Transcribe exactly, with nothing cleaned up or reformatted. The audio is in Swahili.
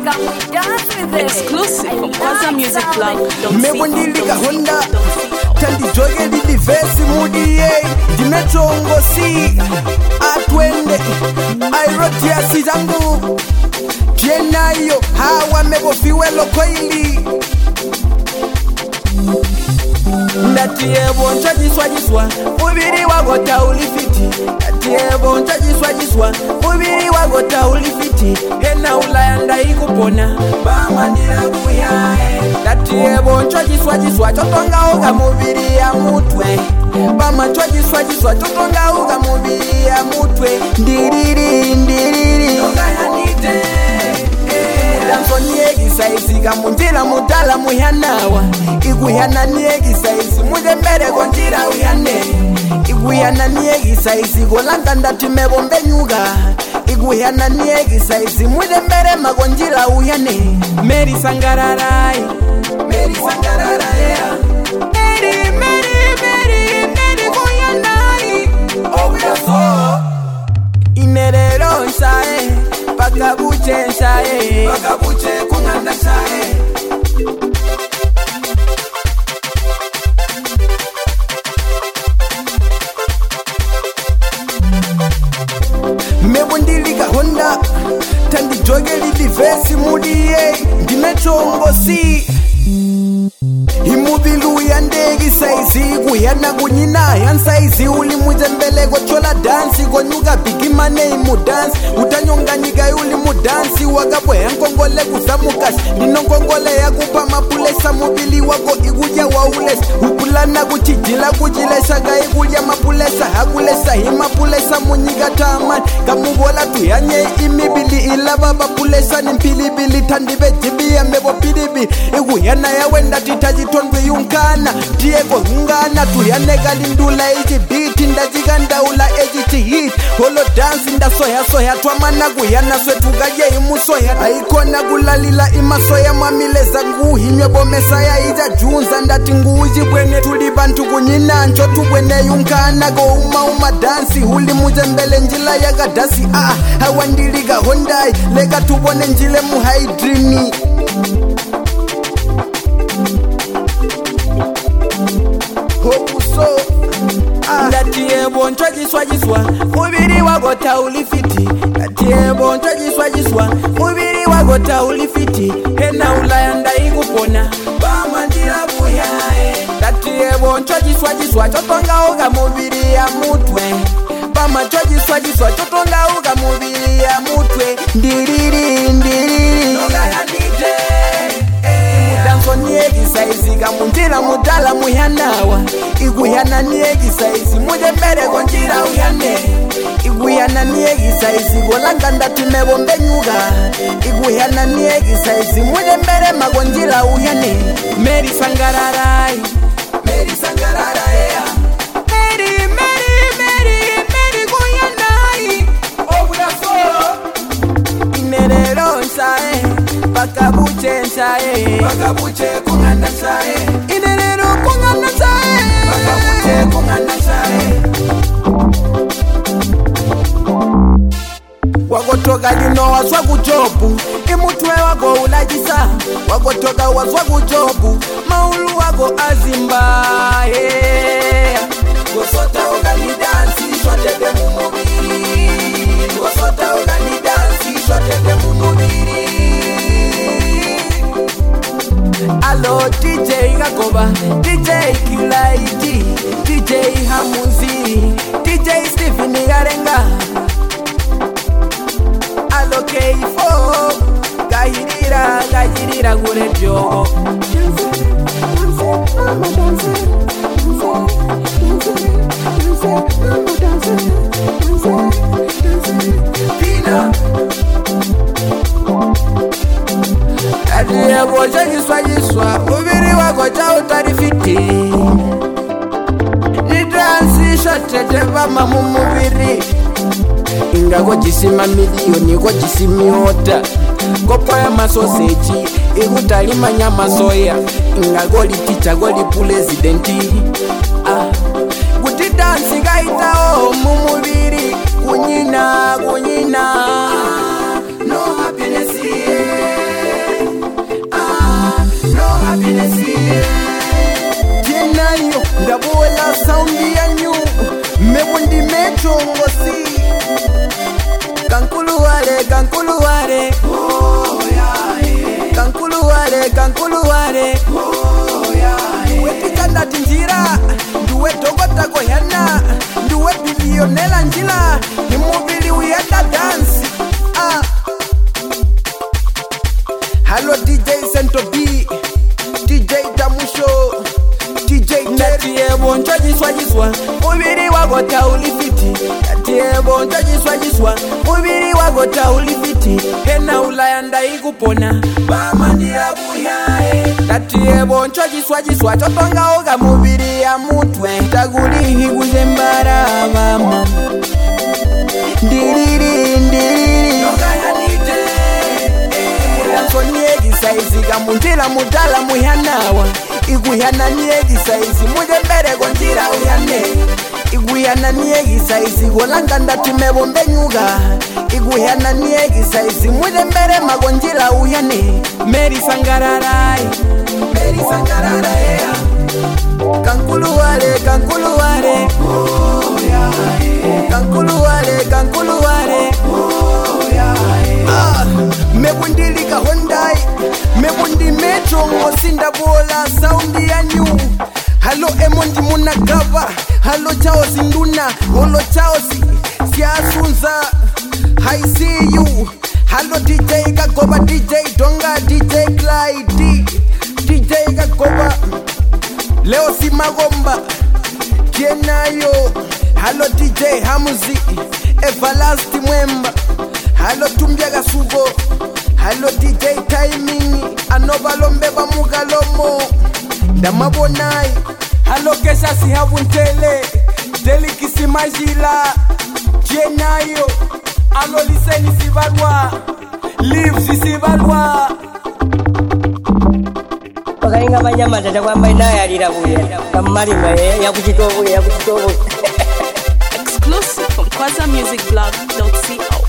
Can we dance with it? Exclusive from Kwaza Music Blog. Mebondilika Honda Tandi joge di vesi mudi ye Dimechongo si Atwende Airoti ya sizangu Jena yo Hawa mebo fiwelo koili Ndatie boncha jiswa jiswa Mubiri wagota ulifiti Ndatie boncha jiswa jiswa Mubiri wagota ulifiti Hena ulayanda ikupona Bama nila kuyae Ndatie boncha jiswa jiswa Chotonga uga mubiri ya mutwe Bama chwa jiswa jiswa Chotonga uga mubiri ya mutwe Ndiriri ndiriri Noga ya nite Danso niegi saisi Kamunjila mutala muhanawa Iguyana niegi saisi Muje mbere konjira uyane Iguyana niegi saisi Golanga ndati mebombe nyuga Iguyana niegi saisi Muje mbere magonjira uyane Meri Sangararai Meri Sangararai Meri, Meri, Meri, Meri Guyanai Obya so Inerero nsae Pakabuche nsae Pakabuche kunganda nsae Mebondilika Honda Tandi joge li vesi mudi ye Dimechongo si Imubilu ya ndegi saizi Kuyana kunyina yan saizi Uli mujembele gochola dansi Gonyuga bigi mane imu dance Utanyonga nyiga uli mu dansi Wagabwe ya nkongole kusamukasi Nino nkongole ya kupa mapulesa Mubili wako iguja wa ules Ukulana kuchijila kujilesa Ga iguja mapulesa Hakulesa himapulesa munyiga taman Kamubola tuyanye imibili Ilaba bapulesa nimpilibili Tandibe jibi ya mebo pilibi Iguyana ya wenda titaji Tonwe yunkana Diego ngana Tuyane galindula eji beat Ndajiga ndaula eji chihit Holo dance nda soya soya Twamana guyana swetu gaje imu soya Aikona gulalila ima soya Mamileza nguhi Nyebo mesaya ija junza Ndati nguji bwene tulibantu kunyina Nchotu bwene yunkana Go uma uma dansi Huli mujembele njila ya gadasi Ah hawandiliga Hondai Lega tubone njile muhaidrini Hokuso Ndatie boncho jiswa jiswa Mubiri wagota ulifiti Ndatie boncho jiswa jiswa Mubiri wagota ulifiti Hena ulayanda ikupona Bama ndira buyae Ndatie boncho jiswa jiswa Chotonga uga mubiri ya mutwe Bama cho jiswa jiswa Chotonga uga mubiri ya mutwe Ndiriri ndiriri Noga ya nite Danso niegi saizi Kamunjila mutala muhanawa Iguyana niegi saizi Muje mbere konjira uyane Iguyana niegi saizi Golanga ndati mebombe nyuga Iguyana niegi saizi Muje mbere magonjira uyane Meri Sangararai Meri Sangararai Meri, Meri, Meri, Meri Guyanai Obya so Inerero nsae Pakabuche nsae Pakabuche kunganda nsae Inerero kunganda nsae Pakabuche kunganda nsae Wagotoga lino waswa kujobu Imutwe wago ulajisa Wagotoga waswa kujobu Maulu wago azimba yeah. Gosota ogani dansi Shote de mumubiri Gosota ogani dansi Shote de mumubiri Alo D J Gagoba, D J Kilaiti, D J Hamuzi, D J Stephen Yarenga. Alo K four, Gahirira, Gahirira Gurejo. Pina. Adiye boja jiswa jiswa Mubiri wako cha utarifiti Nidansi shote teba mamu mubiri Inga kwa jisima milioni kwa jisimi hota Kopa ya masoseji Ikutalima nyama soya Inga goli ticha goli presidenti Ah Guti dansi gaita o mumubiri Kunyina kunyina No happiness here Chongo si Kankuluware, kankuluware oh, yeah, kankuluware, kankuluware oh, yeah, wepikanda tinjira nduwe dogota goyana nduwe bilionela njila ni mubili uyenda dance ah. Hello D J Sento B D J Damusho D J Natie boncho jiswa jiswa mubiri wagota ulifiti Natie boncho jiswa jiswa mubiri wagota ulifiti Hena ulayanda ikupona Bama ndiyabuyae Natie boncho jiswa jiswa chotonga oga mubiri ya mutwe Taguli higuzembara mama Ndiriri ndiriri Noga ya nite Mulanso saizi Gamunjira mudala muhanawa Iguyana niegi saizi Muje mbere gonjira uyane Iguyana niegi saizi Golanganda tumebombe nyuga Iguyana niegi saizi Muje mbere magonjira uyane Meri sangararai Meri sangararai Kankuluware, kankuluware oh, yeah, kankuluware, kankuluware oh, yeah, ah, mebundilika Hyundai Mebundi metro mosinda bola soundi ya new Halo emondi munagava Halo chaosi nduna Holo chaosi siasunza I see you Halo D J Gagoba D J Donga D J Clyde D J Gagoba Leo si magomba Kienayo Halo D J Hamuzi Everlasti Mwemba Halo Tumbia Gasugo Halo D J Timing Anobalombe Bamugalomo Damabonai Halo Kesha si havuntele Deli kisimajila Kienayo Halo Liseni sibalwa Live sibalwa Pakaringa manyama tata kwamba inaya alirabuya Kamari mwe ya kuchitobu ya kuchitobu Exclusive from kwaza music blog dot co